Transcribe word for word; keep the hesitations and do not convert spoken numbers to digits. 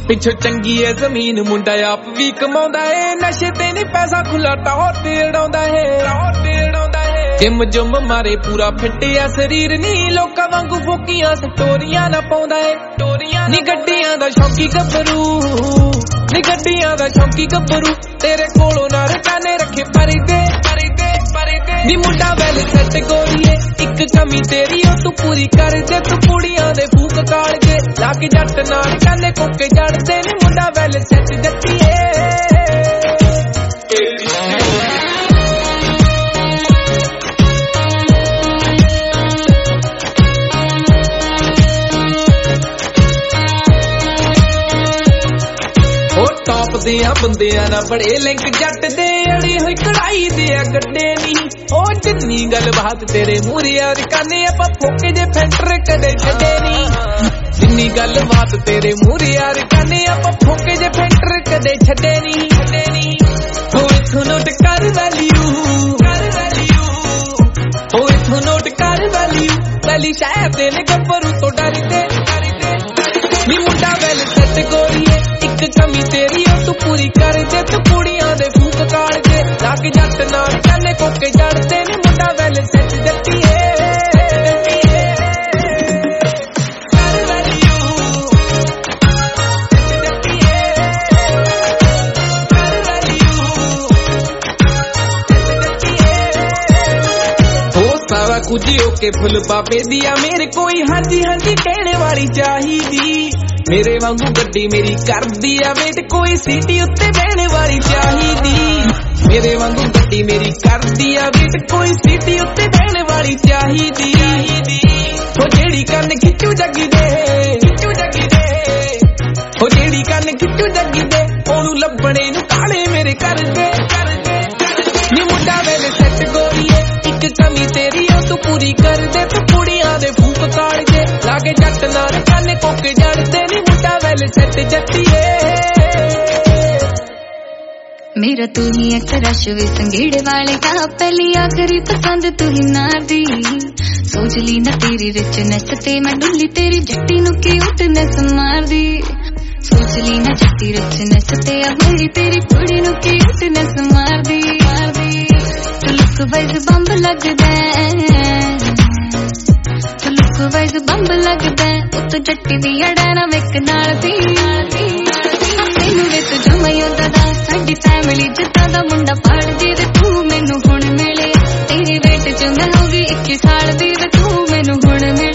ਪਿੱਛੋਂ ਚੰਗੀ ਐ ਜ਼ਮੀਨ ਮੁੰਡਾ ਆਪ ਵੀ ਕਮਾਉਂਦਾ ਏ ਨਸ਼ੇ ਤੇ ਨਹੀਂ ਪੈਸਾ ਖੁੱਲਾ ਟੌਰ ਤੇ ਉਡਾਉਂਦਾ ਏ ਟੌਰ ਤੇ ਉਡਾਉਂਦਾ ਏ ਜਿਮ ਜੁਮ ਮਾਰੇ ਪੂਰਾ ਫਿੱਟ ਐ ਸਰੀਰ ਨੀ ਲੋਕਾਂ ਵਾਂਗੂ ਫੋਕੀਆਂ ਸਟੋਰੀਆਂ ਨਾ ਪਾਉਂਦਾ ਏ ਸਟੋਰੀਆਂ ਨੀ ਗੱਡੀਆਂ ਦਾ ਸ਼ੌਂਕੀ ਗੱਭਰੂ ਨੀ ਗੱਡੀਆਂ ਦਾ ਸ਼ੌਂਕੀ ਗੱਭਰੂ ਤੇਰੇ ਕੋਲੋਂ ਨਾ ਰਕਾਨੇ ਰੱਖੇ ਪਰਦੇ ਪਰਦੇ ਪਰਦੇ ਨੀ ਮੁੰਡਾ ਵੈਲ ਸੈੱਟ ਗੋਰੀਏ ਇੱਕ ਕਮੀ ਤੇਰੀ ਉਹ ਤੂੰ ਪੂਰੀ ਕਰ ਦੇ ਤੂੰ ਕੁੜੀਆਂ ਦੇ ਫੂਕ ਕਾਲ ਕੇ ਲਾ ਕੇ ਜੱਟ ਨਾਲ ਕਾਨੇ ਕੋਕੇ ਜੜਦੇ ਨੀ ਮੁੰਡਾ ਵੈਲ ਸੈੱਟ ਜੱਟੀਏ ਟੌਪ ਦੇ ਆ ਬੰਦਿਆਂ ਨਾਲ ਬੜੇ ਲਿੰਕ ਜੱਟ ਦੇ ਅੜੀ ਹੋਈ ਕੜਾਈ ਦੇ ਆ ਗੱਡੇ ਨੀ ਉਹ ਜਿੰਨੀ ਗੱਲ ਬਾਤ ਤੇਰੇ ਮੂਹਰੇ ਆ ਰਕਾਨੇ ਆਪਾਂ ਫੋਕੇ ਜੇ ਫੈਂਟਰ ਕਦੇ ਛੱਡੇ ਨੀ ਜਿੰਨੀ ਗੱਲ ਬਾਤ ਤੇਰੇ ਮੂਹਰੇ ਆ ਰਕਾਨੇ ਆਪਾਂ ਫੋਕੇ ਜੇ ਫੈਂਟਰ ਕਦੇ ਛੱਡੇ ਨੀ ਛੱਡੇ ਨੀ ਉਹ ਇਥੋਂ ਨੋਟ ਕਰ ਵੈਲਿਊ ਕਰ ਵੈਲਿਊ ਉਹ ਇਥੋਂ ਨੋਟ ਕਰ ਵੈਲਿਊ ਵੈਲੀ ਸ਼ਾਇਦ ਤੇ ਨੇ ਗੱਭਰੂ ਤੋਂ ਡਰਦੇ ਡਰਦੇ ਨੀ ਮੁੰਡਾ ਵੈਲ ਸੈੱਟ ਗੋਰੀਏ ਇੱਕ ਕਮੀ ਤੇਰੀ ਉਹ ਤੂੰ ਪੂਰੀ ਕਰ ਦੇ ਤੂੰ ਕੁੜੀਆਂ ਦੇ ਫੂਕ ਕਾਲ ਕੇ ਲੱਗ ਜੱਟ ਨਾਲ ਕਾਨੇ ਕੋਕੇ ਜੜਦੇ ਨੀ ਮੁੰਡਾ ਵੈਲ ਸੈੱਟ ਜੱਟੀਏ ਕੁਝ ਓਕੇ ਫੁੱਲ ਬਾਬੇ ਦੀਆਂ ਮੇਰੇ ਕੋਈ ਹਾਂਜੀ ਹਾਂਜੀ ਕਹਿਣੇ ਵਾਲੀ ਚਾਹੀਦੀ ਮੇਰੇ ਵਾਂਗੂ ਗੱਡੀ ਮੇਰੀ ਕਰਦੀ ਆ ਵੇਟ ਕੋਈ ਸੀਟੀ ਉੱਤੇ ਬਹਿਣੇ ਵਾਲੀ ਚਾਹੀਦੀ ਮੇਰੇ ਵਾਂਗੂ ਗੱਡੀ ਮੇਰੀ ਕਰਦੀ ਆ ਵੇਟ ਕੋਈ ਸੀਟੀ ਉੱਤੇ ਬਹਿਣੇ ਵਾਲੀ ਚਾਹੀਦੀ ਉਹ ਜਿਹੜੀ ਕੰਨ ਖਿੱਚੂ ਜੱਗੀ ਦੇ ਖਿੱਚੂ ਜੱਗੀ ਦੇ ਉਹ ਜਿਹੜੀ ਕੰਨ ਖਿੱਚੂ ਜੱਗੀ ਦੇ ਉਹਨੂੰ ਲੱਭਣੇ ਨੂੰ ਕਾਲੇ ਮੇਰੇ ਕਰਦੇ ਕਰਦੇ ਨੀ ਮੁੰਡਾ ਵੇਲੇ ਸੈੱਟ ਗੋਰੀਏ ਇੱਕ ਕਮੀ ਤੇਰੀ ਉਹ ਤੂੰ ਪੂਰੀ ਕਰ ਦੇ ਤੂੰ ਕੁੜੀਆਂ ਦੇ ਫੂਕ ਕਾਲ ਕੇ ਲਾਗੇ ਜੱਟ ਨਾਲ ਕਾਨੇ ਕੋਕੇ ਜੜਦੇ ਨੀ ਮੁੰਡਾ ਵੈਲ ਸੈੱਟ ਜੱਟੀਏ मेरा तू ही एक रश वे संगेड़े वाले का पहली आखिरी पसंद तू ही ना दी सोच ली ना तेरी रिचनेस ते मैं डुल्ली तेरी जट्टी नु क्यूटनेस मार दी सोच ली ना जट्टी रिचनेस ते अब मेरी तेरी कुड़ी नु क्यूटनेस मार दी मार दी तू लुक वाइज बंब लगदा तू लुक वाइज बंब लगदा ओ तो जट्टी दी अड़ा ना विक नाल दी मैनू वे तू जमायो दादा साडी फैमिली जिद्दां दा मुंडा पाड़ दी ते तू मैनू हुण मिले तेरी वेट च मैं हो गई इक्की साल दी ते तू मैनू हुण